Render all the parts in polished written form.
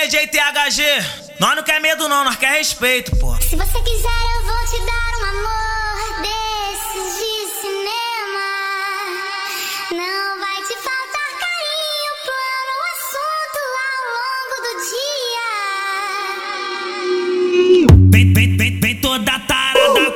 DJ THG, nós não quer medo não, nós quer respeito, pô. Se você quiser eu vou te dar um amor desses de cinema. Não vai te faltar carinho, plano, assunto ao longo do dia. Vem toda tarada,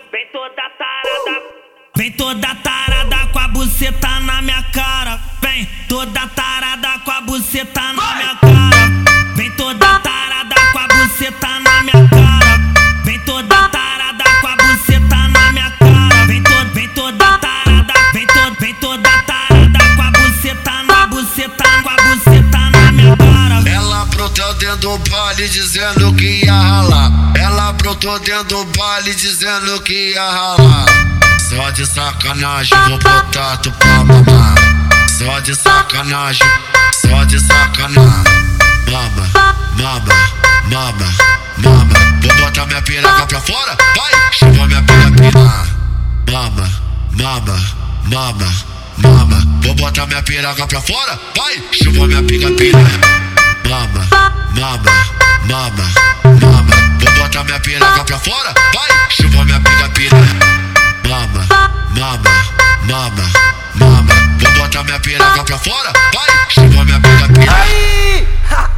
vem toda tarada com a buceta na minha cara. Vem toda tarada com a buceta na minha cara. Vem toda tarada com a buceta na minha cara. Vem toda tarada com a buceta na minha cara. Vem toda tarada, vem toda tarada com a buceta com a buceta na minha cara. Ela brotou dentro do baile dizendo que ia ralar. Ela brotou dentro do baile dizendo que ia ralar. Só de sacanagem vou botar tu pra mamar. Só de sacanagem, só de sacanagem. Mama, mama, mama, mama. Vou botar minha piroca pra fora, vai, chupa minha piroca. Mama, mama, mama, mama. Vou botar minha piroca pra fora, vai, chupa minha pica-pica. Mama, mama, mama, mama. Vou botar minha piroca pra fora, vai, chupa minha pica-pica. Mama, mama, mama, mama. Vou botar minha piroca pra fora, vai, chupa minha pica-pica. Aí!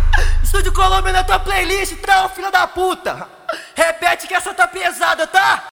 Estúdio Colômbia na tua playlist, então, filha da puta! Repete que essa tá pesada, tá?